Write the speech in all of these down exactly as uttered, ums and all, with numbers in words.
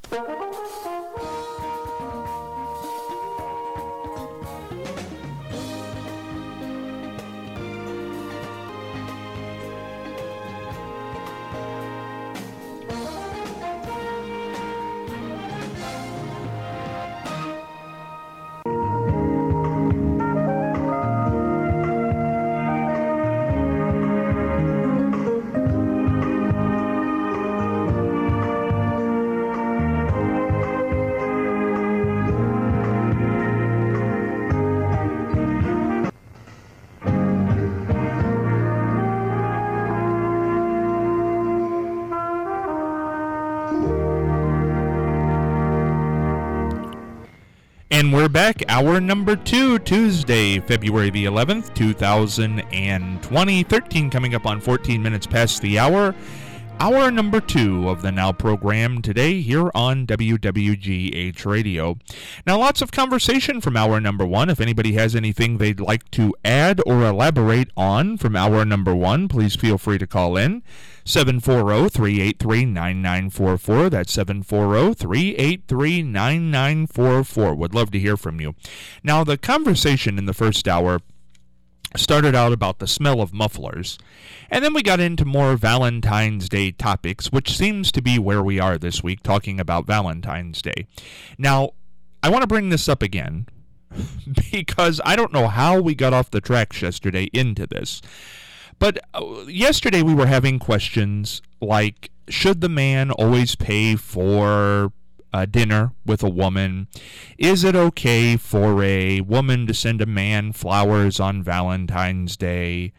And we're back, hour number two, Tuesday, February the eleventh, two thousand twenty, thirteen coming up on fourteen minutes past the hour. Hour number two of the Now program today here on W W G H Radio. Now, lots of conversation from hour number one. If anybody has anything they'd like to add or elaborate on from hour number one, please feel free to call in. seven four zero, three eight three, nine nine four four. That's seven four zero, three eight three, nine nine four four. Would love to hear from you. Now, the conversation in the first hour started out about the smell of mufflers, and then we got into more Valentine's Day topics, which seems to be where we are this week, talking about Valentine's Day. Now, I want to bring this up again, because I don't know how we got off the tracks yesterday into this, but uh, yesterday we were having questions like, should the man always pay for Uh, dinner with a woman? Is it okay for a woman to send a man flowers on Valentine's Day?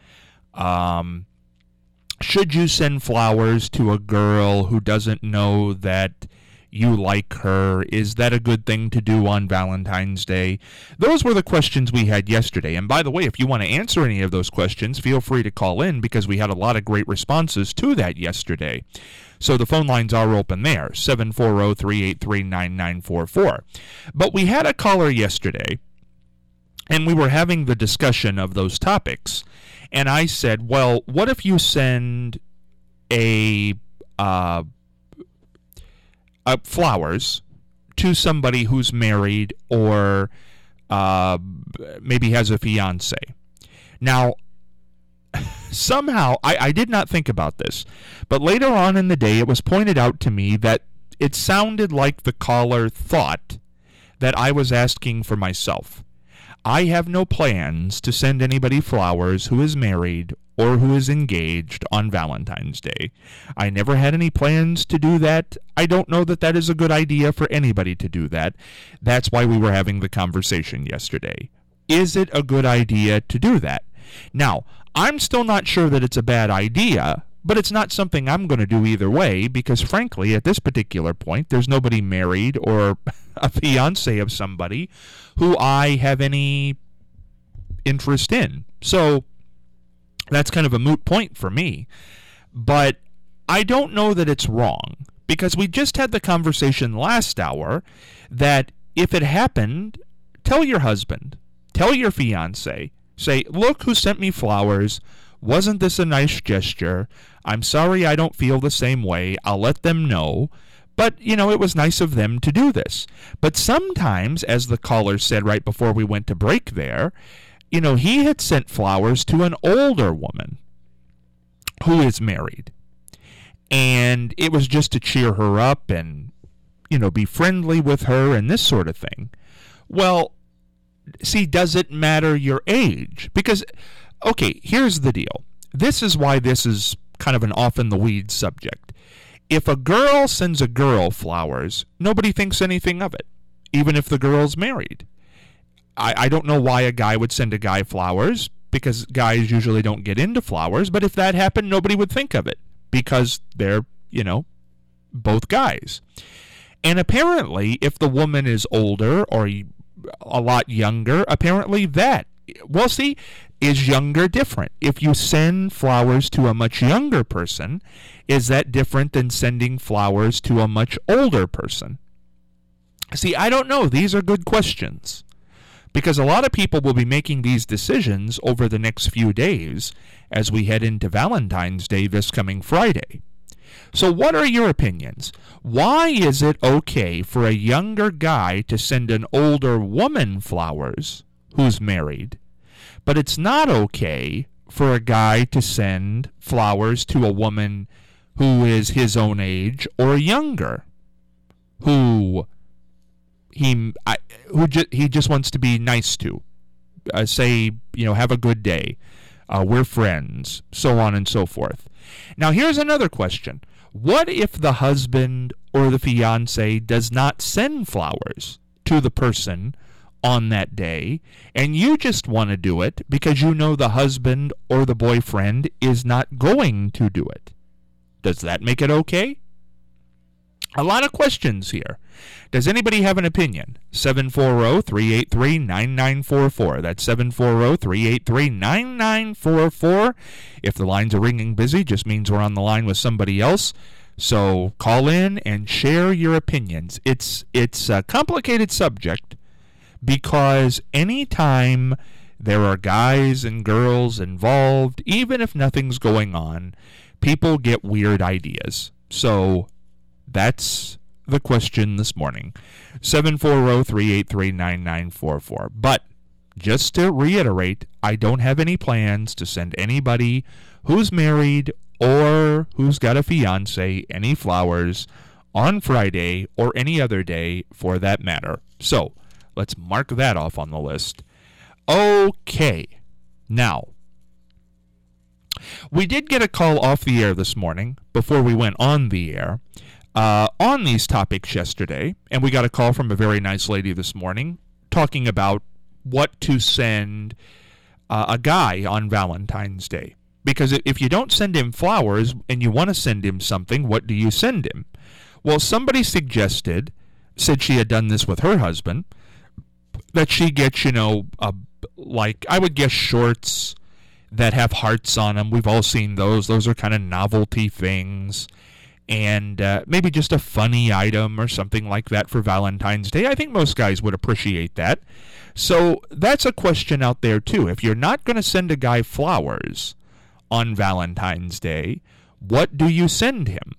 Um, should you send flowers to a girl who doesn't know that you like her? Is that a good thing to do on Valentine's Day? Those were the questions we had yesterday. And by the way, if you want to answer any of those questions, feel free to call in, because we had a lot of great responses to that yesterday. So the phone lines are open there, seven four zero, three eight three, nine nine four four. But we had a caller yesterday, and we were having the discussion of those topics. And I said, well, what if you send a, uh, uh, flowers to somebody who's married or uh, maybe has a fiance? Now, somehow, I, I did not think about this, but later on in the day, it was pointed out to me that it sounded like the caller thought that I was asking for myself. I have no plans to send anybody flowers who is married or who is engaged on Valentine's Day. I never had any plans to do that. I don't know that that is a good idea for anybody to do that. That's why we were having the conversation yesterday. Is it a good idea to do that? Now, I'm still not sure that it's a bad idea, but it's not something I'm going to do either way, because frankly, at this particular point, there's nobody married or a fiance of somebody who I have any interest in. So that's kind of a moot point for me. But I don't know that it's wrong, because we just had the conversation last hour that if it happened, tell your husband, tell your fiance, say, look who sent me flowers. Wasn't this a nice gesture? I'm sorry I don't feel the same way. I'll let them know. But, you know, it was nice of them to do this. But sometimes, as the caller said right before we went to break there, you know, he had sent flowers to an older woman who is married. And it was just to cheer her up and, you know, be friendly with her and this sort of thing. Well, see, does it matter your age? Because, okay, here's the deal. This is why this is kind of an off-in-the-weeds subject. If a girl sends a girl flowers, nobody thinks anything of it, even if the girl's married. I, I don't know why a guy would send a guy flowers, because guys usually don't get into flowers, but if that happened, nobody would think of it, because they're, you know, both guys. And apparently, if the woman is older or a lot younger, apparently that, well, see, is younger different? If you send flowers to a much younger person, is that different than sending flowers to a much older person? See, I don't know. These are good questions, because a lot of people will be making these decisions over the next few days as we head into Valentine's Day this coming Friday. So what are your opinions? Why is it okay for a younger guy to send an older woman flowers who's married, but it's not okay for a guy to send flowers to a woman who is his own age or younger, who he I, who ju- he just wants to be nice to, uh, say, you know, have a good day, uh, we're friends, so on and so forth. Now, here's another question. What if the husband or the fiancé does not send flowers to the person on that day, and you just want to do it because you know the husband or the boyfriend is not going to do it? Does that make it okay? A lot of questions here. Does anybody have an opinion? seven four zero, three eight three, nine nine four four. That's seven four zero, three eight three, nine nine four four. If the lines are ringing busy, just means we're on the line with somebody else. So call in and share your opinions. It's it's a complicated subject because anytime there are guys and girls involved, even if nothing's going on, people get weird ideas. So that's the question this morning. seven four zero, three eight three, nine nine four four. But just to reiterate, I don't have any plans to send anybody who's married or who's got a fiancé any flowers on Friday or any other day for that matter. So let's mark that off on the list. Okay. Now, we did get a call off the air this morning before we went on the air uh, on these topics yesterday, and we got a call from a very nice lady this morning talking about what to send uh, a guy on Valentine's Day. Because if you don't send him flowers and you want to send him something, what do you send him? Well, somebody suggested, said she had done this with her husband, that she gets, you know, a, like, I would guess shorts that have hearts on them. We've all seen those. Those are kind of novelty things. And uh, maybe just a funny item or something like that for Valentine's Day. I think most guys would appreciate that. So that's a question out there, too. If you're not going to send a guy flowers on Valentine's Day, what do you send him?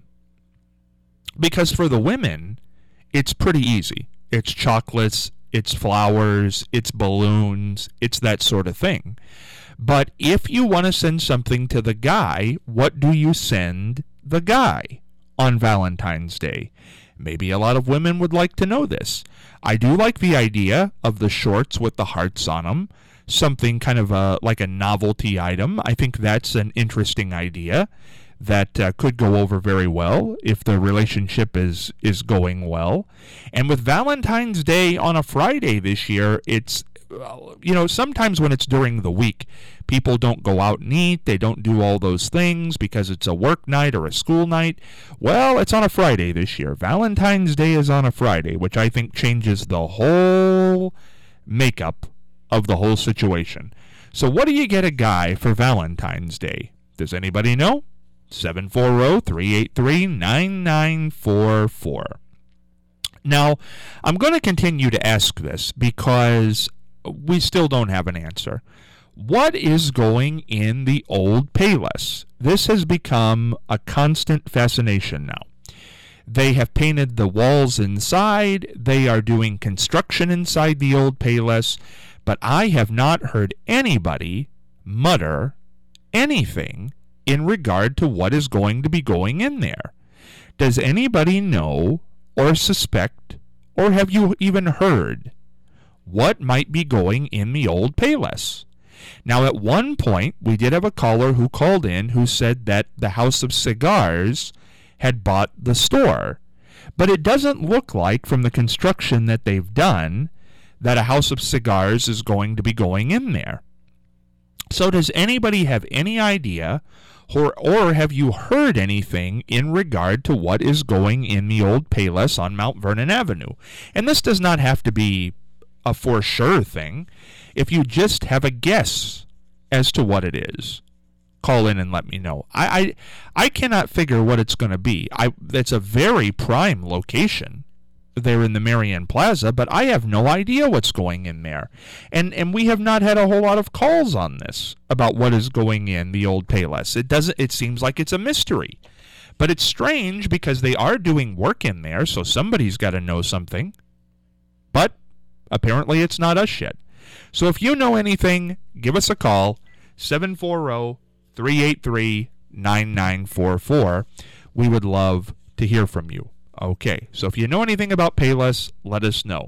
Because for the women, it's pretty easy. It's chocolates, it's flowers, it's balloons, it's that sort of thing. But if you want to send something to the guy, what do you send the guy on Valentine's Day? Maybe a lot of women would like to know this. I do like the idea of the shorts with the hearts on them, something kind of a, like a novelty item. I think that's an interesting idea that uh, could go over very well if the relationship is, is going well. And with Valentine's Day on a Friday this year, it's, you know, sometimes when it's during the week, people don't go out and eat, they don't do all those things because it's a work night or a school night. Well, it's on a Friday this year. Valentine's Day is on a Friday, which I think changes the whole makeup of the whole situation. So what do you get a guy for Valentine's Day? Does anybody know? seven four zero, three eight three, nine nine four four. Now, I'm going to continue to ask this because we still don't have an answer. What is going in the old Payless? This has become a constant fascination now. They have painted the walls inside. They are doing construction inside the old Payless. But I have not heard anybody mutter anything in regard to what is going to be going in there. Does anybody know or suspect, or have you even heard, what might be going in the old Payless? Now, at one point, we did have a caller who called in who said that the House of Cigars had bought the store. But it doesn't look like, from the construction that they've done, that a House of Cigars is going to be going in there. So does anybody have any idea, or, or have you heard anything in regard to what is going in the old Payless on Mount Vernon Avenue? And this does not have to be a for sure thing. If you just have a guess as to what it is, call in and let me know. I I, I cannot figure what it's going to be. I It's a very prime location there in the Marion Plaza, but I have no idea what's going in there. And and we have not had a whole lot of calls on this about what is going in the old Payless. It doesn't it seems like it's a mystery. But it's strange because they are doing work in there, so somebody's got to know something. But apparently it's not us yet. So if you know anything, give us a call, seven four zero, three eight three, nine nine four four. We would love to hear from you. Okay, so if you know anything about Payless, let us know.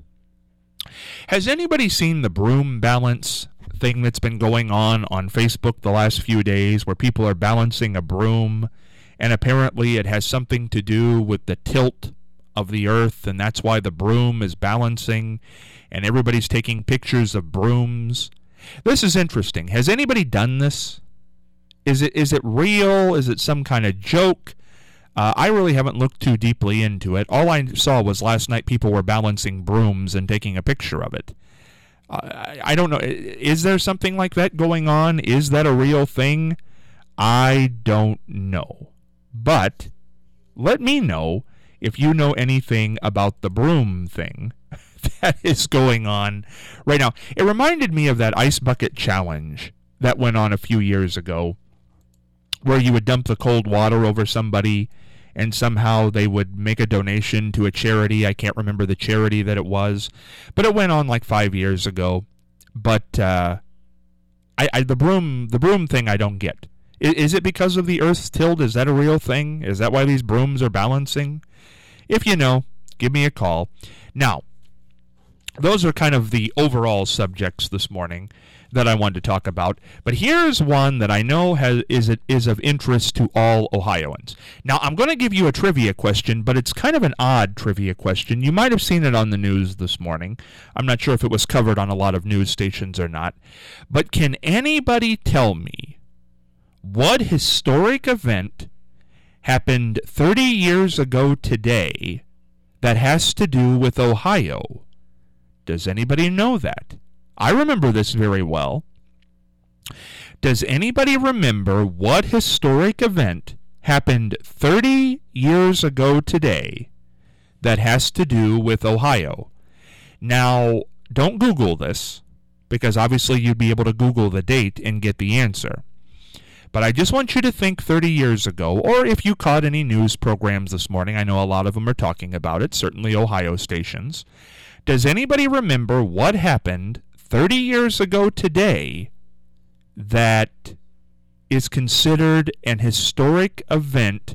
Has anybody seen the broom balance thing that's been going on on Facebook the last few days, where people are balancing a broom, and apparently it has something to do with the tilt of the earth, and that's why the broom is balancing, and everybody's taking pictures of brooms? This is interesting. Has anybody done this? Is it is it real? Is it some kind of joke? Uh, I really haven't looked too deeply into it. All I saw was last night people were balancing brooms and taking a picture of it. Uh, I, I don't know. Is there something like that going on? Is that a real thing? I don't know. But let me know if you know anything about the broom thing that is going on right now. It reminded me of that ice bucket challenge that went on a few years ago, where you would dump the cold water over somebody and somehow they would make a donation to a charity. I can't remember the charity that it was, but it went on like five years ago. But uh, I, I the broom the broom thing I don't get. Is, is it because of the Earth's tilt? Is that a real thing? Is that why these brooms are balancing? If you know, give me a call. Now, those are kind of the overall subjects this morning that I wanted to talk about. But here's one that I know has is is of interest to all Ohioans. Now, I'm going to give you a trivia question, but it's kind of an odd trivia question. You might have seen it on the news this morning. I'm not sure if it was covered on a lot of news stations or not. But can anybody tell me what historic event happened thirty years ago today that has to do with Ohio? Does anybody know that? I remember this very well. Does anybody remember what historic event happened thirty years ago today that has to do with Ohio? Now, don't Google this, because obviously you'd be able to Google the date and get the answer. But I just want you to think thirty years ago, or if you caught any news programs this morning, I know a lot of them are talking about it, certainly Ohio stations. Does anybody remember what happened thirty years ago today that is considered an historic event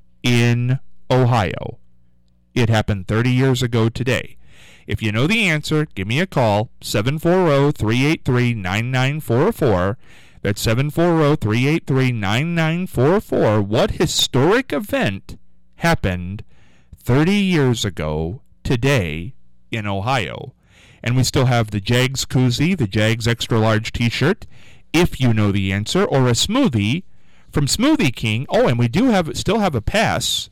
in Ohio? It happened thirty years ago today. If you know the answer, give me a call, seven four zero, three eight three, nine nine four four. That's seven four zero, three eight three, nine nine four four. What historic event happened thirty years ago today in Ohio? And we still have the Jags koozie, the Jags extra large t-shirt, if you know the answer, or a smoothie from Smoothie King. Oh, and we do have still have a pass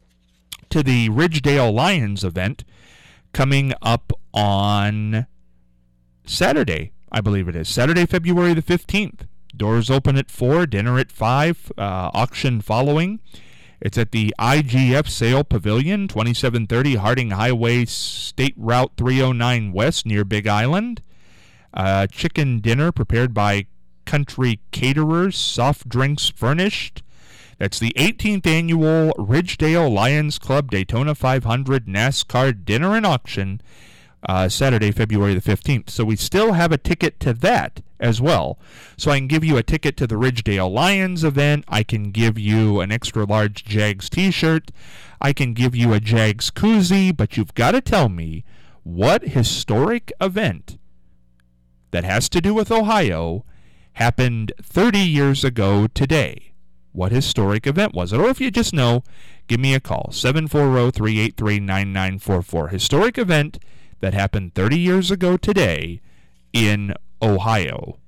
to the Ridgedale Lions event coming up on Saturday, I believe it is. Saturday, February the fifteenth. Doors open at four, dinner at five, uh, auction following. It's at the I G F Sale Pavilion, twenty-seven thirty Harding Highway, State Route three oh nine West, near Big Island. Uh, chicken dinner prepared by Country Caterers, soft drinks furnished. That's the eighteenth Annual Ridgedale Lions Club Daytona five hundred NASCAR Dinner and Auction, uh, Saturday, February the fifteenth. So we still have a ticket to that as well. So I can give you a ticket to the Ridgedale Lions event. I can give you an extra large Jags t-shirt. I can give you a Jags koozie, but you've got to tell me what historic event that has to do with Ohio happened thirty years ago today. What historic event was it? Or if you just know, give me a call, seven four zero, three eight three, nine nine four four. Historic event that happened thirty years ago today in Ohio.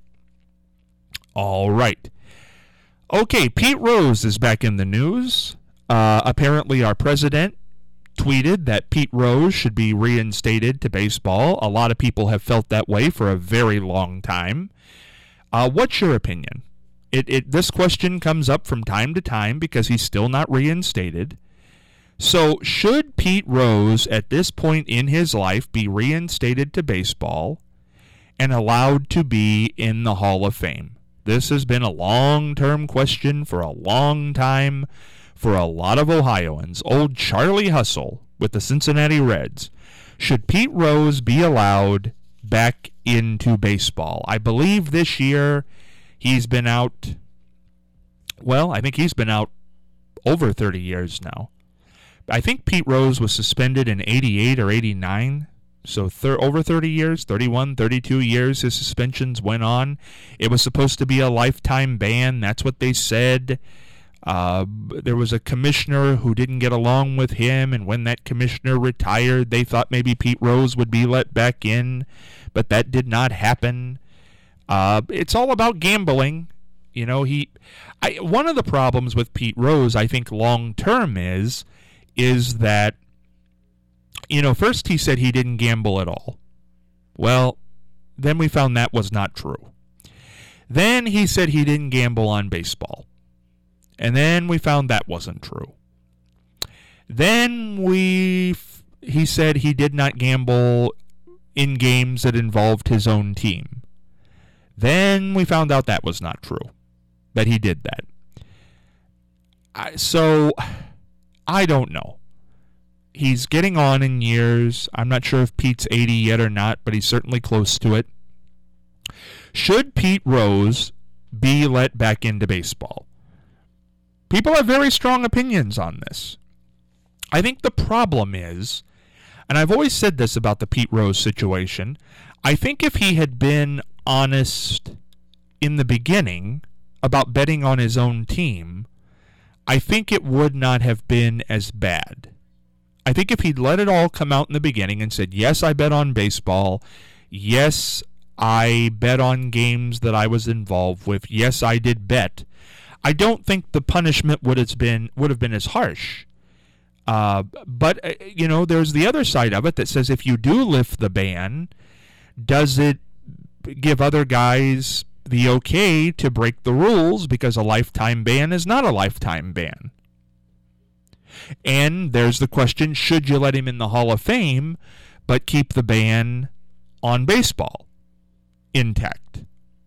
All right. Okay, Pete Rose is back in the news. Uh, apparently our president tweeted that Pete Rose should be reinstated to baseball. A lot of people have felt that way for a very long time. Uh, what's your opinion? It, it this question comes up from time to time because he's still not reinstated. So should Pete Rose at this point in his life be reinstated to baseball and allowed to be in the Hall of Fame? This has been a long-term question for a long time for a lot of Ohioans. Old Charlie Hustle with the Cincinnati Reds. Should Pete Rose be allowed back into baseball? I believe this year he's been out, well, I think he's been out over thirty years now. I think Pete Rose was suspended in eighty-eight or eighty-nine. So thir- over thirty years, thirty-one, thirty-two years, his suspensions went on. It was supposed to be a lifetime ban. That's what they said. Uh, there was a commissioner who didn't get along with him, and when that commissioner retired, they thought maybe Pete Rose would be let back in, but that did not happen. Uh, it's all about gambling. You know, he. I, one of the problems with Pete Rose, I think, long term is, is that, you know, first he said he didn't gamble at all. Well, then we found that was not true. Then he said he didn't gamble on baseball. And then we found that wasn't true. Then we, he said he did not gamble in games that involved his own team. Then we found out that was not true, that he did that. I, so, I don't know. He's getting on in years. I'm not sure if Pete's eighty yet or not, but he's certainly close to it. Should Pete Rose be let back into baseball? People have very strong opinions on this. I think the problem is, and I've always said this about the Pete Rose situation, I think if he had been honest in the beginning about betting on his own team, I think it would not have been as bad. I think if he'd let it all come out in the beginning and said, yes, I bet on baseball, yes, I bet on games that I was involved with, yes, I did bet, I don't think the punishment would have been would have been as harsh. Uh, but, uh, you know, there's the other side of it that says if you do lift the ban, does it give other guys the okay to break the rules, because a lifetime ban is not a lifetime ban? And there's the question, should you let him in the Hall of Fame but keep the ban on baseball intact?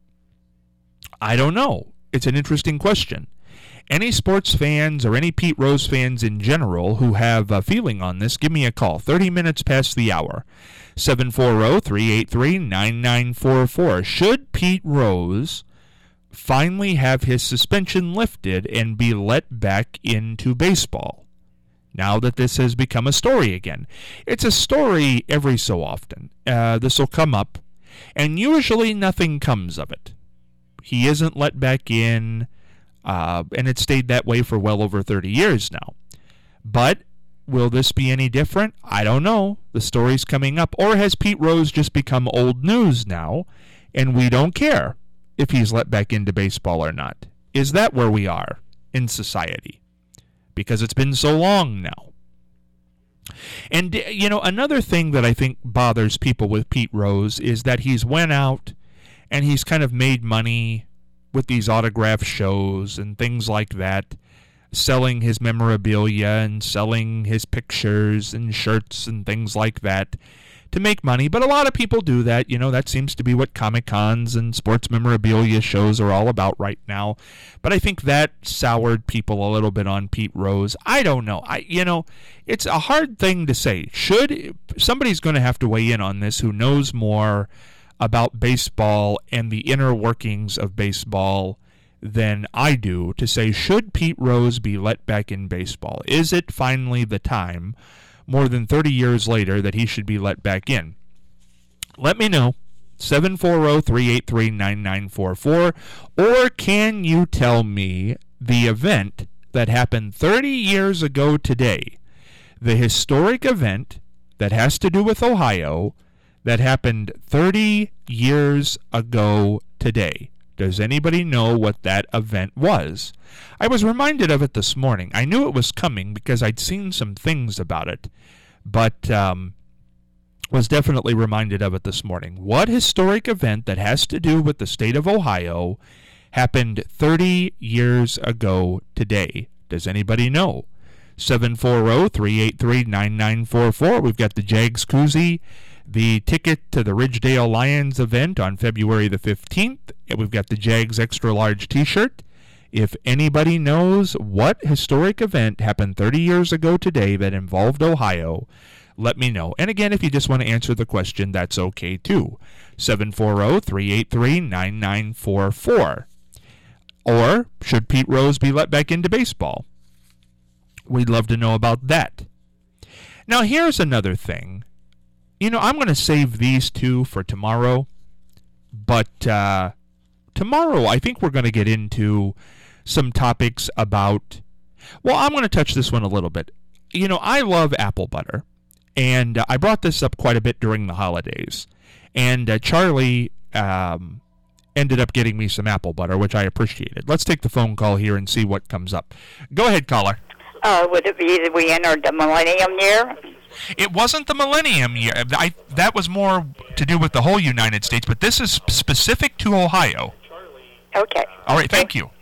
I don't know. It's an interesting question. Any sports fans or any Pete Rose fans in general who have a feeling on this, give me a call. thirty minutes past the hour. seven four zero, three eight three, nine nine four four. Should Pete Rose finally have his suspension lifted and be let back into baseball, now that this has become a story again? It's a story every so often. Uh, this will come up, and usually nothing comes of it. He isn't let back in, uh, and it's stayed that way for well over thirty years now. But will this be any different? I don't know. The story's coming up. Or has Pete Rose just become old news now, and we don't care if he's let back into baseball or not? Is that where we are in society? Because it's been so long now. And, you know, another thing that I think bothers people with Pete Rose is that he's went out and he's kind of made money with these autograph shows and things like that, selling his memorabilia and selling his pictures and shirts and things like that to make money. But a lot of people do that. You know, that seems to be what Comic-Cons and sports memorabilia shows are all about right now. But I think that soured people a little bit on Pete Rose. I don't know. I, you know, it's a hard thing to say. Should somebody's going to have to weigh in on this who knows more about baseball and the inner workings of baseball than I do, to say, should Pete Rose be let back in baseball? Is it finally the time, more than thirty years later, that he should be let back in? Let me know. seven four zero, three eight three, nine nine four four. Or can you tell me the event that happened thirty years ago today, the historic event that has to do with Ohio, that happened thirty years ago today? Does anybody know what that event was? I was reminded of it this morning. I knew it was coming because I'd seen some things about it, but um, was definitely reminded of it this morning. What historic event that has to do with the state of Ohio happened thirty years ago today? Does anybody know? seven four zero, three eight three, nine nine four four. We've got the Jags koozie, the ticket to the Ridgedale Lions event on February the fifteenth. We've got the Jags extra large t-shirt. If anybody knows what historic event happened thirty years ago today that involved Ohio, let me know. And again, if you just want to answer the question, that's okay too. seven four zero, three eight three, nine nine four four. Or, should Pete Rose be let back into baseball? We'd love to know about that. Now, here's another thing. You know, I'm going to save these two for tomorrow. But uh, tomorrow, I think we're going to get into some topics about... Well, I'm going to touch this one a little bit. You know, I love apple butter. And uh, I brought this up quite a bit during the holidays. And uh, Charlie um, ended up getting me some apple butter, which I appreciated. Let's take the phone call here and see what comes up. Go ahead, caller. Uh, would it be that we entered the millennium year? It wasn't the millennium year. I, that was more to do with the whole United States, but this is specific to Ohio. Okay. All right, thank you.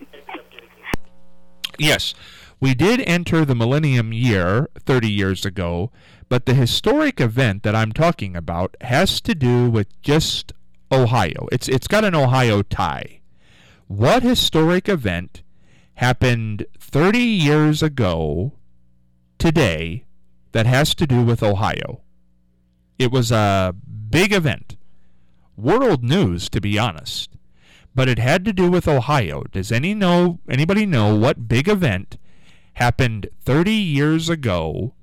Yes, we did enter the millennium year thirty years ago, but the historic event that I'm talking about has to do with just Ohio. It's It's got an Ohio tie. What historic event happened thirty years ago today that has to do with Ohio? It was a big event. World news, to be honest. But it had to do with Ohio. Does any know anybody know what big event happened thirty years ago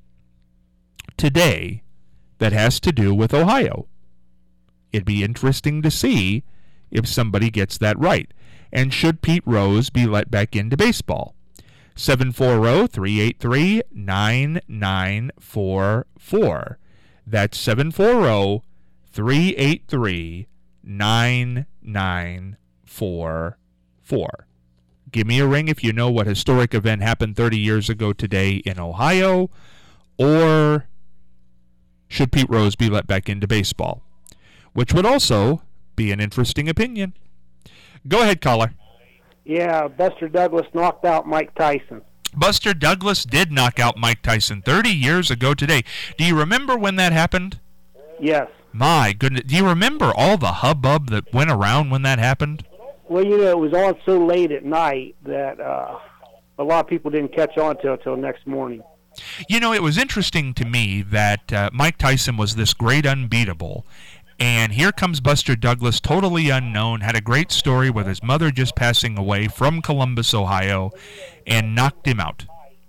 today that has to do with Ohio? It'd be interesting to see if somebody gets that right. And should Pete Rose be let back into baseball? seven four zero, three eight three, nine nine four four. That's seven four zero, three eight three, nine nine four four. Give me a ring if you know what historic event happened thirty years ago today in Ohio, or should Pete Rose be let back into baseball? Which would also be an interesting opinion. Go ahead, caller. Yeah, Buster Douglas knocked out Mike Tyson. Buster Douglas did knock out Mike Tyson thirty years ago today. Do you remember when that happened? Yes. My goodness. Do you remember all the hubbub that went around when that happened? Well, you know, it was on so late at night that uh, a lot of people didn't catch on till till next morning. You know, it was interesting to me that uh, Mike Tyson was this great unbeatable, and here comes Buster Douglas, totally unknown, had a great story with his mother just passing away from Columbus, Ohio, and knocked him out.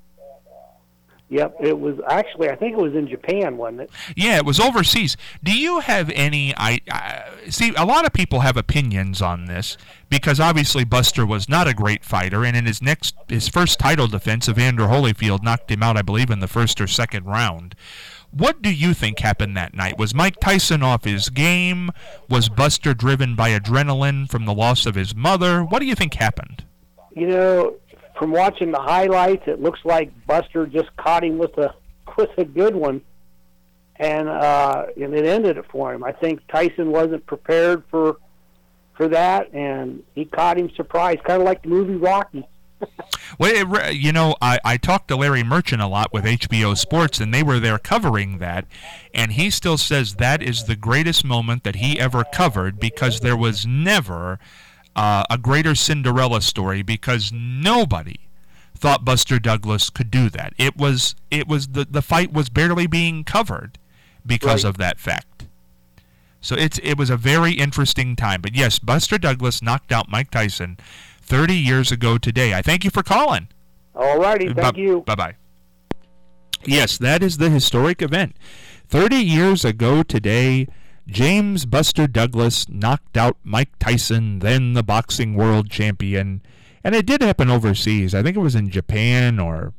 Yep, it was actually, I think it was in Japan, wasn't it? Yeah, it was overseas. Do you have any, I, I see, a lot of people have opinions on this, because obviously Buster was not a great fighter, and in his next, his first title defense, Evander Holyfield knocked him out, I believe, in the first or second round. What do you think happened that night? Was Mike Tyson off his game? Was Buster driven by adrenaline from the loss of his mother? What do you think happened? You know, from watching the highlights, it looks like Buster just caught him with a with a good one, and uh, and it ended it for him. I think Tyson wasn't prepared for for that, and he caught him surprised, kind of like the movie Rocky. Well, it, you know, I, I talked to Larry Merchant a lot with H B O Sports, and they were there covering that, and he still says that is the greatest moment that he ever covered, because there was never uh, a greater Cinderella story, because nobody thought Buster Douglas could do that. It was it was the, the fight was barely being covered because right. of that fact. So it's it was a very interesting time. But yes, Buster Douglas knocked out Mike Tyson thirty years ago today. I thank you for calling. All righty, thank Bu- you. Bye-bye. Yes, that is the historic event. thirty years ago today, James Buster Douglas knocked out Mike Tyson, then the boxing world champion. And it did happen overseas. I think it was in Japan or...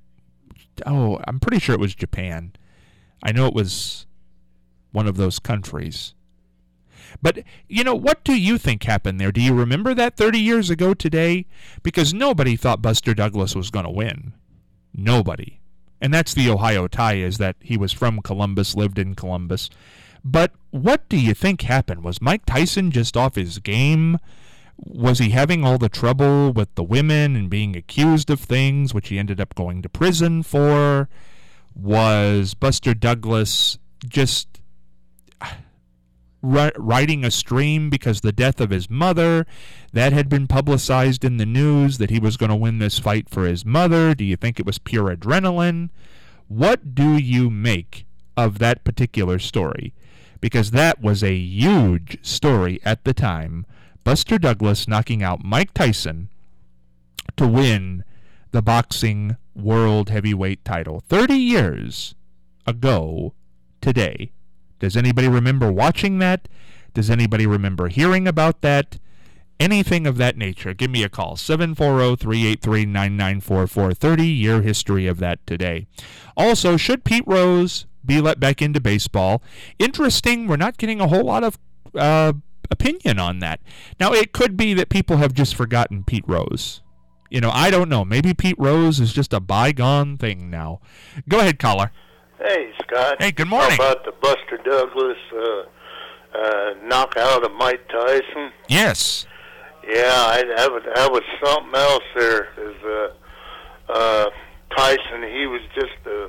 Oh, I'm pretty sure it was Japan. I know it was one of those countries. But, you know, what do you think happened there? Do you remember that thirty years ago today? Because nobody thought Buster Douglas was going to win. Nobody. And that's the Ohio tie, is that he was from Columbus, lived in Columbus. But what do you think happened? Was Mike Tyson just off his game? Was he having all the trouble with the women and being accused of things, which he ended up going to prison for? Was Buster Douglas just... ri- riding a stream because the death of his mother, that had been publicized in the news that he was going to win this fight for his mother? Do you think it was pure adrenaline? What do you make of that particular story? Because that was a huge story at the time. Buster Douglas knocking out Mike Tyson to win the boxing world heavyweight title. thirty years ago today. Does anybody remember watching that? Does anybody remember hearing about that? Anything of that nature, give me a call. seven four zero, three eight three, nine nine four four. thirty-year history of that today. Also, should Pete Rose be let back into baseball? Interesting, we're not getting a whole lot of uh, opinion on that. Now, it could be that people have just forgotten Pete Rose. You know, I don't know. Maybe Pete Rose is just a bygone thing now. Go ahead, caller. Hey, Scott. Hey, good morning. How about the Buster Douglas uh, uh, knockout of Mike Tyson? Yes. Yeah, I, that, was, that was something else there. Is, uh, uh, Tyson, he was just a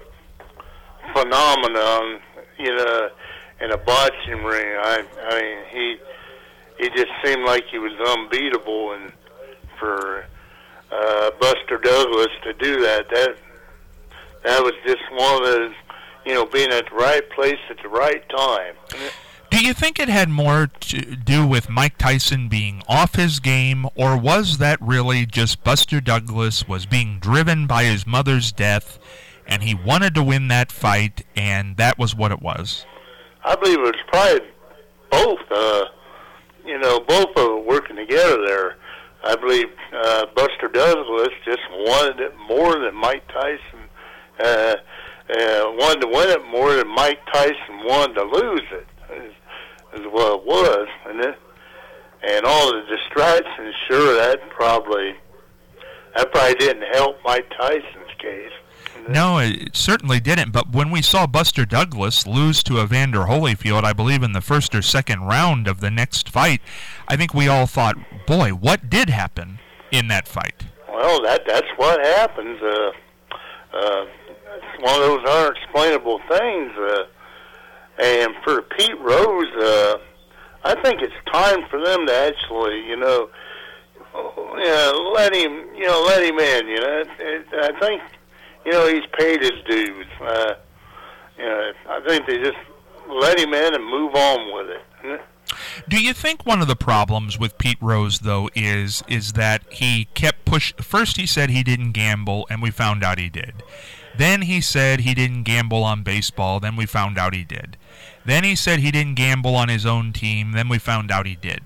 phenomenon, you know, in a boxing ring. I, I mean, he he just seemed like he was unbeatable, and for uh, Buster Douglas to do that, that that was just one of those, you know, being at the right place at the right time. Do you think it had more to do with Mike Tyson being off his game, or was that really just Buster Douglas was being driven by his mother's death, and he wanted to win that fight, and that was what it was? I believe it was probably both, uh, you know, both of them working together there. I believe uh, Buster Douglas just wanted it more than Mike Tyson, uh, uh, wanted to win it more than Mike Tyson wanted to lose it. Is what it was, and it, and all the distractions. Sure, that probably that probably didn't help Mike Tyson's case. No, it certainly didn't. But when we saw Buster Douglas lose to Evander Holyfield, I believe in the first or second round of the next fight, I think we all thought, "Boy, what did happen in that fight?" Well, that that's what happens. Uh, uh, it's one of those unexplainable things. Uh, And for Pete Rose, uh, I think it's time for them to actually, you know, you know, let him, you know, let him in. You know, it, it, I think, you know, he's paid his dues. Uh, you know, I think they just let him in and move on with it. Do you think one of the problems with Pete Rose, though, is is that he kept push? First, he said he didn't gamble, and we found out he did. Then he said he didn't gamble on baseball. Then we found out he did. Then he said he didn't gamble on his own team. Then we found out he did.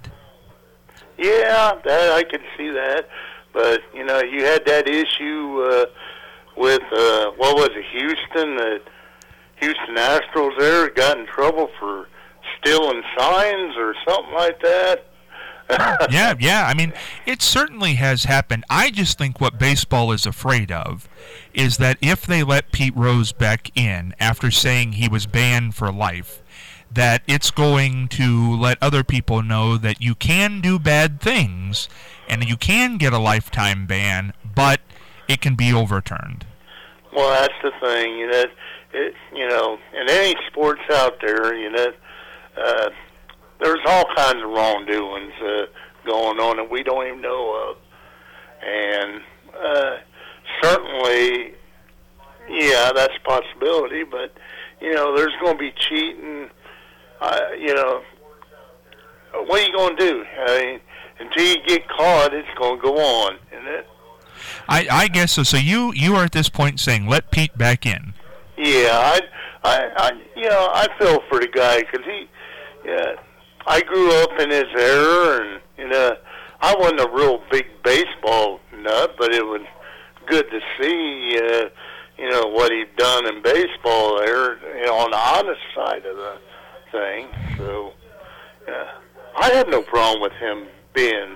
Yeah, that I could see that. But, you know, you had that issue uh, with, uh, what was it, Houston? The Houston Astros there got in trouble for stealing signs or something like that. yeah, yeah. I mean, it certainly has happened. I just think what baseball is afraid of is that if they let Pete Rose back in after saying he was banned for life, that it's going to let other people know that you can do bad things and you can get a lifetime ban, but it can be overturned. Well, that's the thing. You know, it, you know, in any sports out there, you know, uh, there's all kinds of wrongdoings uh, going on that we don't even know of. And uh, certainly, yeah, that's a possibility, but, you know, there's going to be cheating. Uh, you know, what are you going to do? I mean, until you get caught, it's going to go on, isn't it? I, I guess so. So you, you are at this point saying, let Pete back in. Yeah, I, I, I you know, I feel for the guy because he, yeah, I grew up in his era, and, you know, I wasn't a real big baseball nut, but it was good to see, uh, you know, what he'd done in baseball there, you know, on the honest side of the thing. So, yeah, I had no problem with him being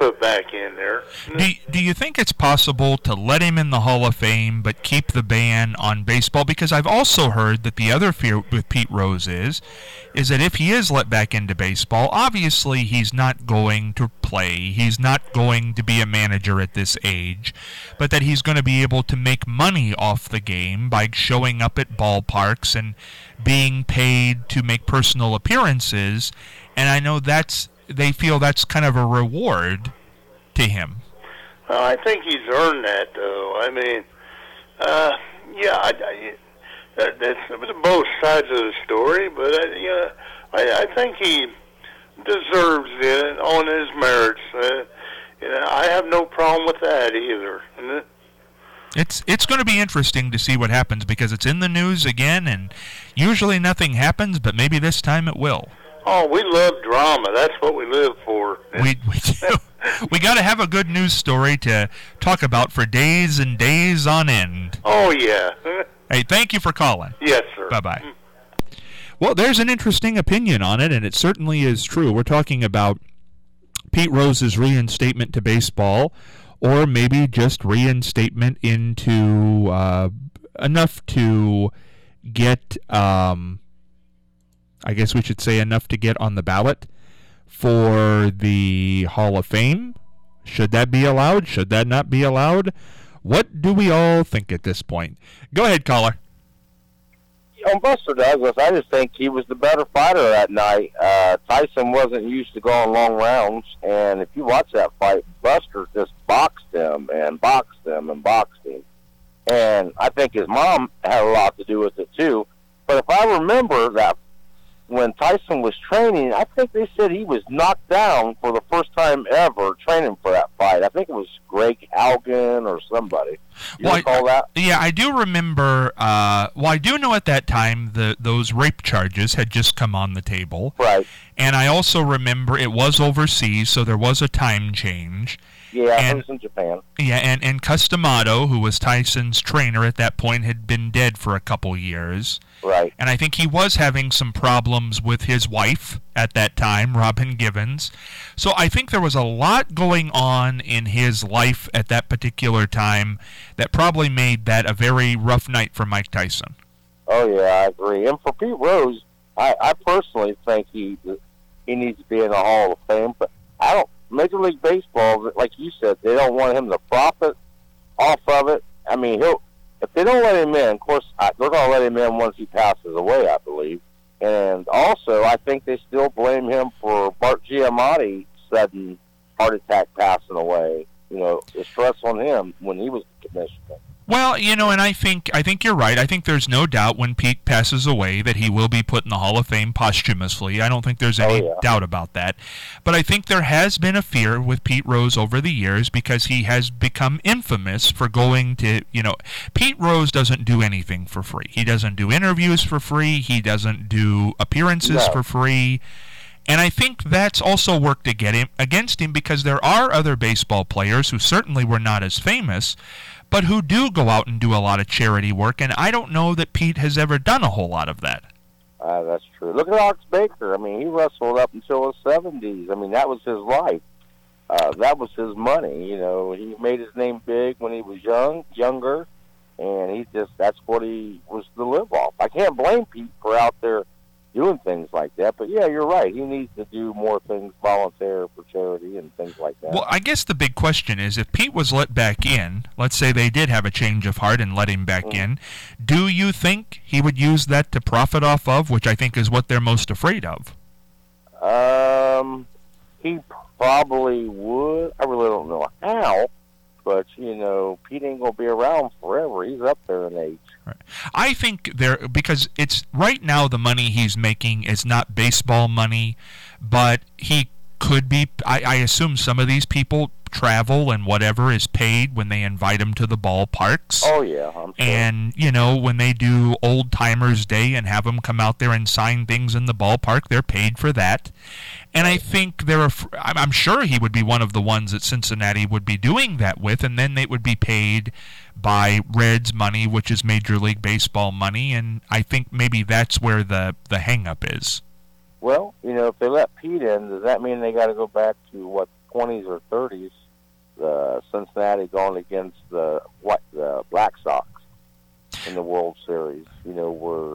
put back in there. Do, do you think it's possible to let him in the Hall of Fame but keep the ban on baseball? Because I've also heard that the other fear with Pete Rose is, is that if he is let back into baseball, obviously he's not going to play. He's not going to be a manager at this age, but that he's going to be able to make money off the game by showing up at ballparks and being paid to make personal appearances. And I know that's they feel that's kind of a reward to him. Well, I think he's earned that, though. I mean, uh, yeah, I, I, that, that's both sides of the story, but I, you know, I, I think he deserves it on his merits. Uh, you know, I have no problem with that either. And It's it's going to be interesting to see what happens because it's in the news again, and usually nothing happens, but maybe this time it will. Oh, we love drama. That's what we live for. We we do. We got to have a good news story to talk about for days and days on end. Oh, yeah. Hey, thank you for calling. Yes, sir. Bye-bye. Well, there's an interesting opinion on it, and it certainly is true. We're talking about Pete Rose's reinstatement to baseball, or maybe just reinstatement into uh, enough to get, um, I guess we should say enough to get on the ballot for the Hall of Fame. Should that be allowed? Should that not be allowed? What do we all think at this point? Go ahead, caller. On Buster Douglas, I just think he was the better fighter that night. Uh, Tyson wasn't used to going long rounds, and if you watch that fight, Buster just boxed him and boxed him and boxed him. And I think his mom had a lot to do with it, too. But if I remember that when Tyson was training, I think they said he was knocked down for the first time ever training for that fight. I think it was Greg Haugen or somebody. You well, recall that? Yeah, I do remember. Uh, well, I do know at that time the those rape charges had just come on the table. Right. And I also remember it was overseas, so there was a time change. Yeah, and, it was in Japan. Yeah, and, and Customato, who was Tyson's trainer at that point, had been dead for a couple years. Right. And I think he was having some problems with his wife at that time, Robin Givens. So I think there was a lot going on in his life at that particular time that probably made that a very rough night for Mike Tyson. Oh, yeah, I agree. And for Pete Rose, I, I personally think he he needs to be in the Hall of Fame. But I don't. Major League Baseball, like you said, they don't want him to profit off of it. I mean, he'll if they don't let him in, of course, I, they're going to let him in once he passes away, I believe. And also, I think they still blame him for Bart Giamatti sudden heart attack passing away. You know, the stress on him when he was the commissioner. Well, you know, and I think I think you're right. I think there's no doubt when Pete passes away that he will be put in the Hall of Fame posthumously. I don't think there's any oh, yeah. doubt about that. But I think there has been a fear with Pete Rose over the years because he has become infamous for going to, you know, Pete Rose doesn't do anything for free. He doesn't do interviews for free. He doesn't do appearances no. for free. And I think that's also worked to get him, against him because there are other baseball players who certainly were not as famous, but who do go out and do a lot of charity work, and I don't know that Pete has ever done a whole lot of that. Uh, that's true. Look at Alex Baker. I mean, he wrestled up until his seventies. I mean, that was his life. Uh, that was his money. You know, he made his name big when he was young, younger, and he just, that's what he was to live off. I can't blame Pete for out there doing things like that, but yeah, you're right. He needs to do more things, volunteer for charity and things like that. Well, I guess the big question is, if Pete was let back in, let's say they did have a change of heart and let him back mm. in, do you think he would use that to profit off of, which I think is what they're most afraid of? Um, he probably would. I really don't know how, but, you know, Pete ain't going to be around forever. He's up there in age. Right. I think there, because it's right now the money he's making is not baseball money, but he could be, I, I assume some of these people travel and whatever is paid when they invite him to the ballparks. Oh, yeah. I'm sure. And, you know, when they do Old Timers Day and have them come out there and sign things in the ballpark, they're paid for that. And I think they're, I'm sure he would be one of the ones that Cincinnati would be doing that with, and then they would be paid by Reds money, which is Major League Baseball money, and I think maybe that's where the, the hang-up is. Well, you know, if they let Pete in, does that mean they got to go back to what twenties or thirties, the Cincinnati going against the what the Black Sox in the World Series. You know, where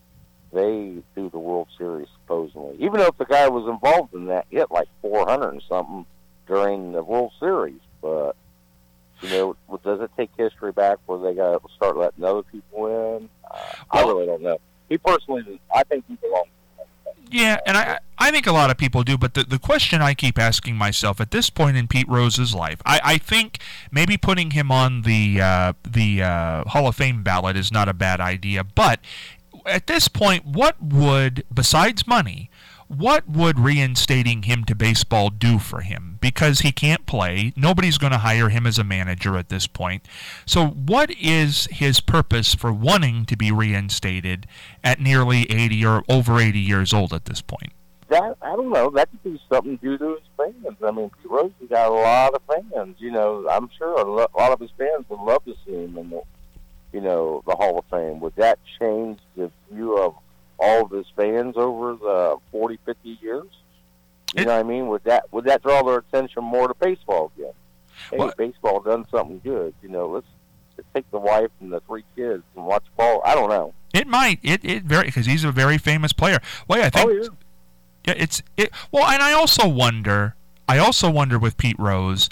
they do the World Series supposedly. Even though if the guy was involved in that, he hit like four hundred and something during the World Series. But you know, does it take history back where they got to start letting other people in? Uh, I really don't know. He personally, I think he belongs. Yeah, and I I think a lot of people do, but the, the question I keep asking myself at this point in Pete Rose's life, I, I think maybe putting him on the uh, the uh, Hall of Fame ballot is not a bad idea, but at this point, what would, besides money, what would reinstating him to baseball do for him? Because he can't play. Nobody's going to hire him as a manager at this point. So what is his purpose for wanting to be reinstated at nearly eighty or over eighty years old at this point? That, I don't know. That could be something due to his fans. I mean, Pete Rose has got a lot of fans. You know, I'm sure a lot of his fans would love to see him in the, you know, the Hall of Fame. Would that change the view of all of his fans over the forty, fifty years? You it, know what I mean? Would that would that draw their attention more to baseball again? Hey, well, baseball done something good. You know, let's, let's take the wife and the three kids and watch ball. I don't know. It might. It it very because he's a very famous player. Well, I think. Oh, yeah. Yeah, it's it. Well, and I also wonder. I also wonder with Pete Rose.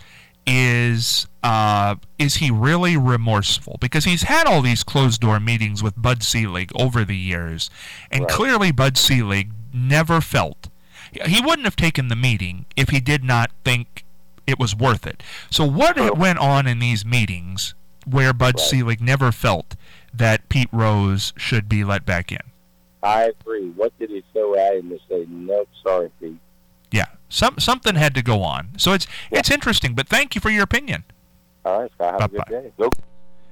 Is uh, is he really remorseful? Because he's had all these closed-door meetings with Bud Selig over the years, and right. clearly Bud Selig never felt. He wouldn't have taken the meeting if he did not think it was worth it. So what Sure. went on in these meetings where Bud Right. Selig never felt that Pete Rose should be let back in? I agree. What did he throw at him to say, nope, sorry, Pete? Yeah, some something had to go on. So it's Yeah. it's interesting, but thank you for your opinion. All right, Scott, have Bye-bye. a good day. Go.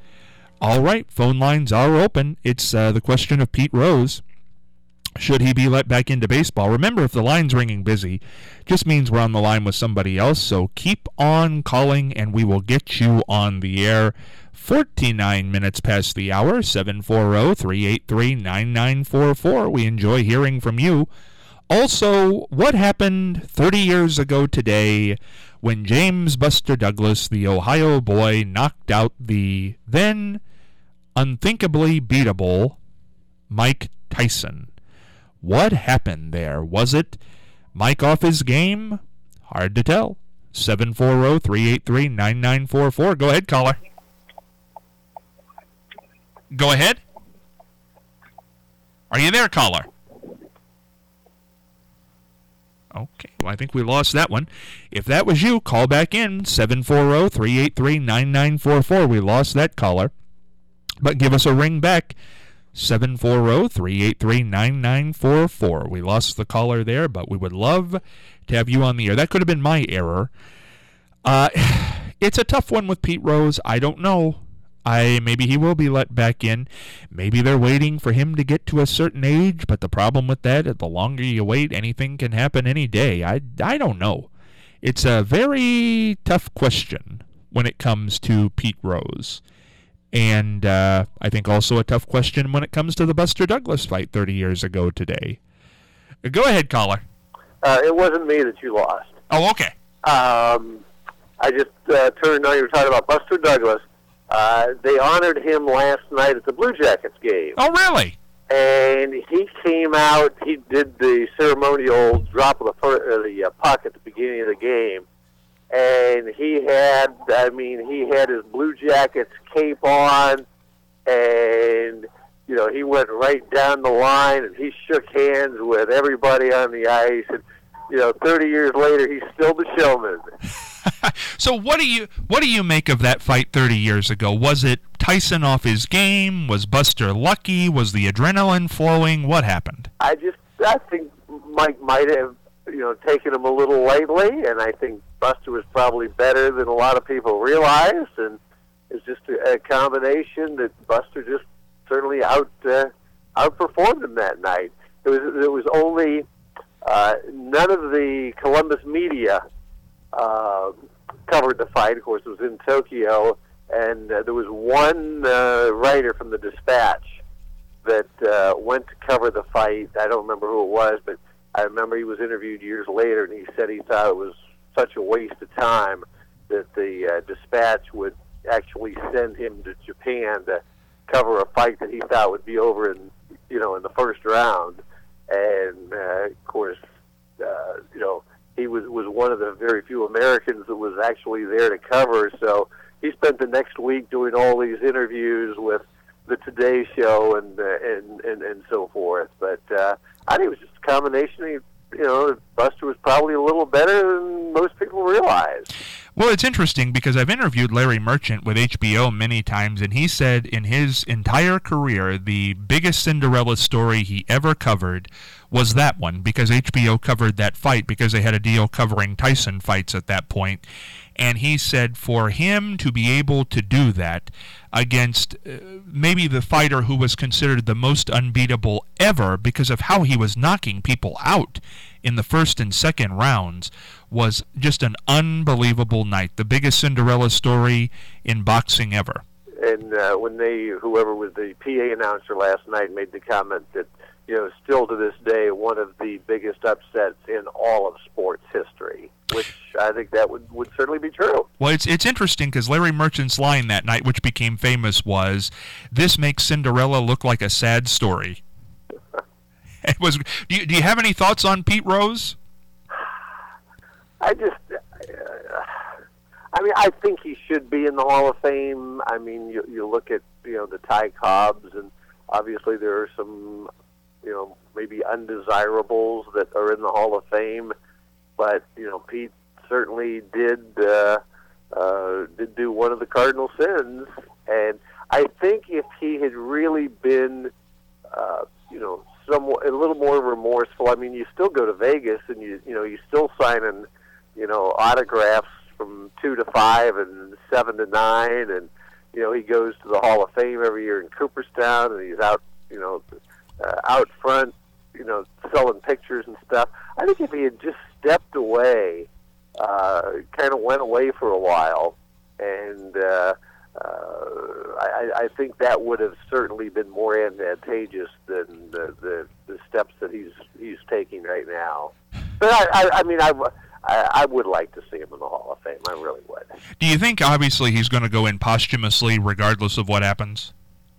All right, phone lines are open. It's uh, the question of Pete Rose. Should he be let back into baseball? Remember, if the line's ringing busy, just means we're on the line with somebody else. So keep on calling, and we will get you on the air. forty-nine minutes past the hour, seven four zero, three eight three, nine nine four four. We enjoy hearing from you. Also, what happened thirty years ago today when James Buster Douglas, the Ohio boy, knocked out the then unthinkably beatable Mike Tyson? What happened there? Was it Mike off his game? Hard to tell. seven four zero, three eight three, nine nine four four. Go ahead, caller. Go ahead. Are you there, caller? Okay, well, I think we lost that one. If that was you, call back in, seven four zero, three eight three, nine nine four four. We lost that caller. But give us a ring back, seven four zero, three eight three, nine nine four four. We lost the caller there, but we would love to have you on the air. That could have been my error. Uh, it's a tough one with Pete Rose. I don't know. I maybe he will be let back in. Maybe they're waiting for him to get to a certain age, but the problem with that is the longer you wait, anything can happen any day. I, I don't know. It's a very tough question when it comes to Pete Rose. And uh, I think also a tough question when it comes to the Buster Douglas fight thirty years ago today. Go ahead, caller. Uh, it wasn't me that you lost. Oh, okay. Um, I just uh, turned on. You were talking about Buster Douglas. Uh, they honored him last night at the Blue Jackets game. Oh, really? And he came out. He did the ceremonial drop of the, fir- uh, the uh, puck at the beginning of the game. And he had, I mean, he had his Blue Jackets cape on, and, you know, he went right down the line, and he shook hands with everybody on the ice. And, you know, thirty years later, he's still the showman. So what do you what do you make of that fight thirty years ago? Was it Tyson off his game? Was Buster lucky? Was the adrenaline flowing? What happened? I just, I think Mike might have, you know, taken him a little lightly, and I think Buster was probably better than a lot of people realized, and it's just a, a combination that Buster just certainly out uh, outperformed him that night. It was it was only uh, none of the Columbus media uh, covered the fight. Of course, it was in Tokyo, and uh, there was one uh, writer from the Dispatch that uh, went to cover the fight. I don't remember who it was, but I remember he was interviewed years later, and he said he thought it was such a waste of time that the uh, Dispatch would actually send him to Japan to cover a fight that he thought would be over in, you know, in the first round. And uh, of course, uh, you know, he was was one of the very few Americans that was actually there to cover. So he spent the next week doing all these interviews with the Today Show and uh, and, and and so forth. But uh, I think it was just a combination of, you know, Buster was probably a little better than most people realize. Well, it's interesting because I've interviewed Larry Merchant with H B O many times, and he said in his entire career, the biggest Cinderella story he ever covered was that one, because H B O covered that fight because they had a deal covering Tyson fights at that point. And he said for him to be able to do that against uh, maybe the fighter who was considered the most unbeatable ever because of how he was knocking people out in the first and second rounds was just an unbelievable night. The biggest Cinderella story in boxing ever. And uh, when they, whoever was the P A announcer last night made the comment that, you know, still to this day, one of the biggest upsets in all of sports history, which I think that would, would certainly be true. Well, it's it's interesting because Larry Merchant's line that night, which became famous, was, "This makes Cinderella look like a sad story." It was. Do you, do you have any thoughts on Pete Rose? I just, uh, I mean, I think he should be in the Hall of Fame. I mean, you, you look at, you know, the Ty Cobbs, and obviously there are some, you know, maybe undesirables that are in the Hall of Fame. But, you know, Pete certainly did uh, uh, did do one of the cardinal sins. And I think if he had really been, uh, you know, somewhat a little more remorseful. I mean, you still go to Vegas and you you know you still sign in, you know, autographs from two to five and seven to nine, and you know he goes to the Hall of Fame every year in Cooperstown, and he's out you know uh, out front, you know, selling pictures and stuff. I think if he had just stepped away, uh, kind of went away for a while, and uh, Uh, I, I think that would have certainly been more advantageous than the, the, the steps that he's he's taking right now. But I, I, I mean, I, I, I would like to see him in the Hall of Fame. I really would. Do you think, obviously, he's going to go in posthumously regardless of what happens?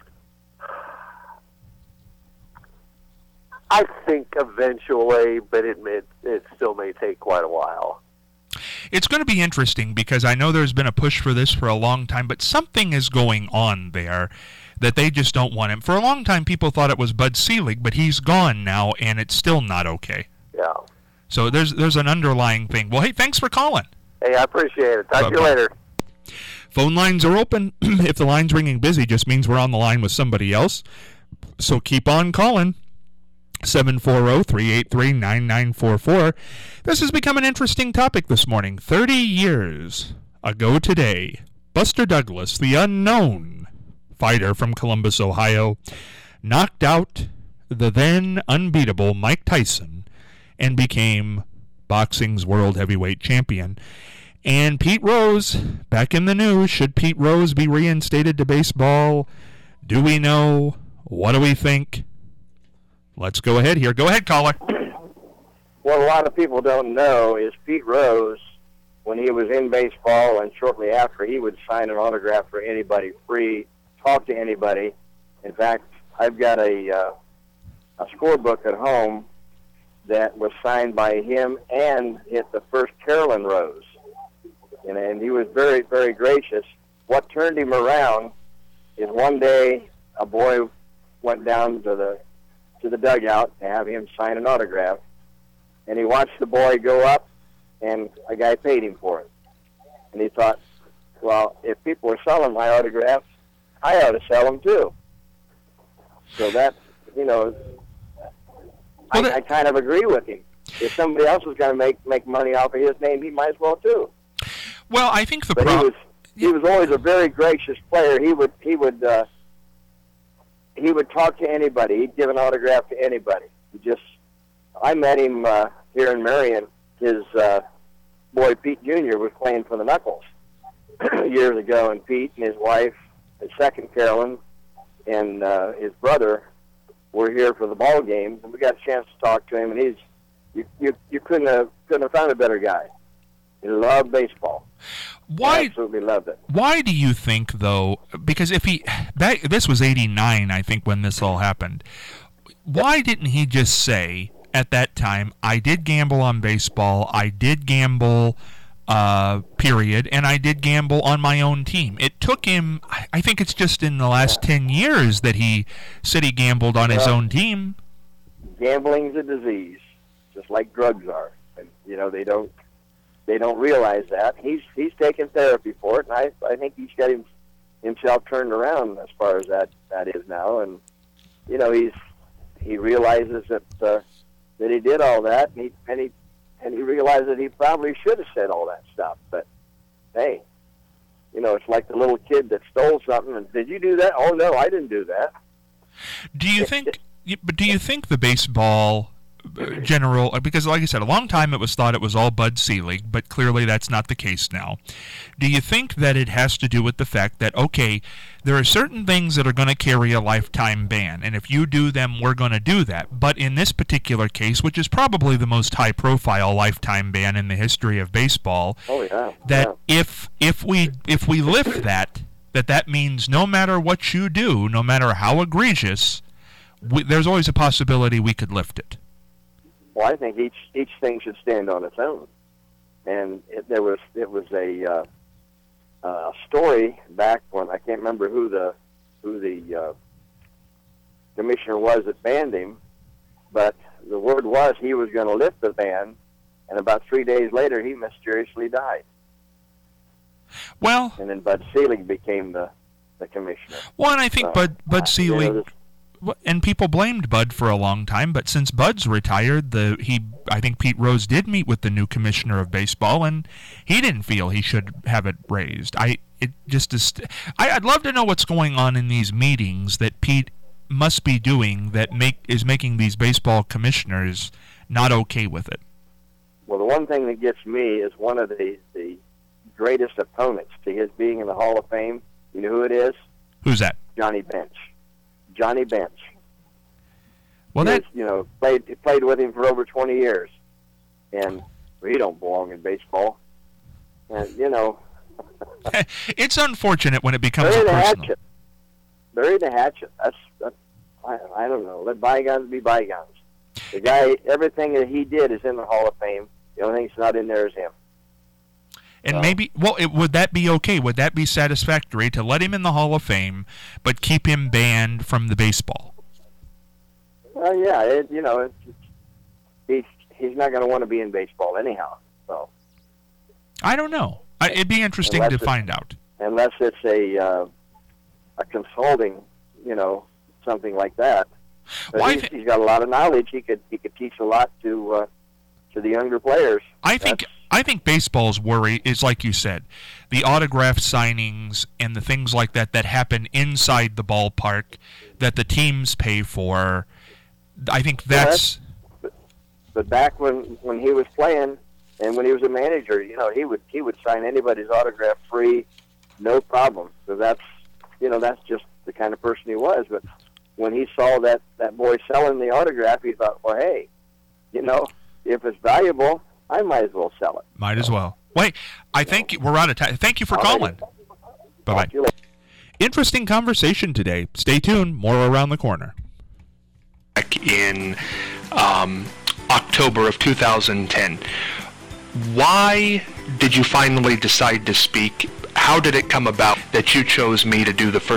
I think eventually, but it, it, it still may take quite a while. It's going to be interesting because I know there's been a push for this for a long time, but something is going on there that they just don't want him. For a long time, people thought it was Bud Selig, but he's gone now, and it's still not okay. Yeah. So there's there's an underlying thing. Well, hey, thanks for calling. Hey, I appreciate it. Talk Bye-bye. to you later. Phone lines are open. If the line's ringing busy, just means we're on the line with somebody else. So keep on calling. seven four zero, three eight three, nine nine four four. This has become an interesting topic this morning. Thirty years ago today, Buster Douglas, the unknown fighter from Columbus, Ohio, knocked out the then unbeatable Mike Tyson and became boxing's world heavyweight champion. And Pete Rose, back in the news. Should Pete Rose be reinstated to baseball? Do we know? What do we think? Let's go ahead here. Go ahead, caller. What a lot of people don't know is Pete Rose, when he was in baseball and shortly after, he would sign an autograph for anybody free, talk to anybody. In fact, I've got a uh, a scorebook at home that was signed by him and hit the first Carolyn Rose. And, and he was very, very gracious. What turned him around is one day a boy went down to the to the dugout to have him sign an autograph, and he watched the boy go up, and a guy paid him for it. And he thought, well, if people are selling my autographs, I ought to sell them too. So that, you know, I, I kind of agree with him. If somebody else was going to make make money off of his name, he might as well too. Well, I think the but problem. He was, he was always a very gracious player. He would he would. Uh, He would talk to anybody. He'd give an autograph to anybody. He just, I met him uh, here in Marion. His uh, boy Pete Junior was playing for the Knuckles years ago, and Pete and his wife, his second Carolyn, and uh, his brother were here for the ball games, and we got a chance to talk to him. And he's, you, you, you couldn't have couldn't have found a better guy. He loved baseball. Why? He absolutely loved it. Why do you think, though? Because if he that this was eighty-nine, I think, when this all happened. Why didn't he just say at that time, I did gamble on baseball, I did gamble, uh, period, and I did gamble on my own team? It took him, I think it's just in the last yeah. ten years that he said he gambled on well, his own team. Gambling's a disease, just like drugs are. And, you know, they don't they don't realize that. He's he's taken therapy for it, and I, I think he's got him, himself turned around as far as that, that is now. And, you know, he's he realizes that uh, that he did all that, and he, and he and he realized that he probably should have said all that stuff. But, hey, you know, it's like the little kid that stole something, and did you do that? Oh, no, I didn't do that. Do you think, but do you think the baseball general, because like I said, a long time it was thought it was all Bud Selig, but clearly that's not the case now. Do you think that it has to do with the fact that, okay, there are certain things that are going to carry a lifetime ban, and if you do them, we're going to do that. But in this particular case, which is probably the most high-profile lifetime ban in the history of baseball, oh, yeah. that yeah. if if we if we lift that, that that means no matter what you do, no matter how egregious, we, there's always a possibility we could lift it. Well, I think each each thing should stand on its own. And it, there was it was a uh, uh, story back when I can't remember who the who the uh, commissioner was that banned him, but the word was he was going to lift the ban, and about three days later he mysteriously died. Well, and then Bud Selig became the the commissioner. Well, and I think so, Bud Bud Selig. You know, And people blamed Bud for a long time, but since Bud's retired, the he I think Pete Rose did meet with the new commissioner of baseball, and he didn't feel he should have it raised. I it just is. I, I'd love to know what's going on in these meetings that Pete must be doing that make is making these baseball commissioners not okay with it. Well, the one thing that gets me is one of the the greatest opponents to his being in the Hall of Fame. You know who it is? Who's that? Johnny Bench. Johnny Bench. Well, he that was, you know played played with him for over twenty years, and well, he don't belong in baseball. And you know, it's unfortunate when it becomes bury a the personal. hatchet. Bury the hatchet. That's, that's I, I don't know. Let bygones be bygones. The guy, everything that he did is in the Hall of Fame. The only thing that's not in there is him. And so, maybe, well, it, would that be okay? Would that be satisfactory to let him in the Hall of Fame, but keep him banned from the baseball? Well, yeah, it, you know, it's, it's, he's he's not going to want to be in baseball anyhow. So I don't know. I, it'd be interesting unless to find out. Unless it's a uh, a consulting, you know, something like that. But well, he's, th- he's got a lot of knowledge. He could he could teach a lot to uh, to the younger players. I think. That's, I think baseball's worry is, like you said, the autograph signings and the things like that that happen inside the ballpark that the teams pay for. I think that's... But, but back when, when he was playing and when he was a manager, you know, he would he would sign anybody's autograph free, no problem. So that's, you know, that's just the kind of person he was. But when he saw that, that boy selling the autograph, he thought, well, hey, you know, if it's valuable, I might as well sell it. Might as well. Wait, I think we're out of time. Thank you for calling. Bye-bye. Interesting conversation today. Stay tuned. More around the corner. Back in um, October of two thousand ten. Why did you finally decide to speak? How did it come about that you chose me to do the first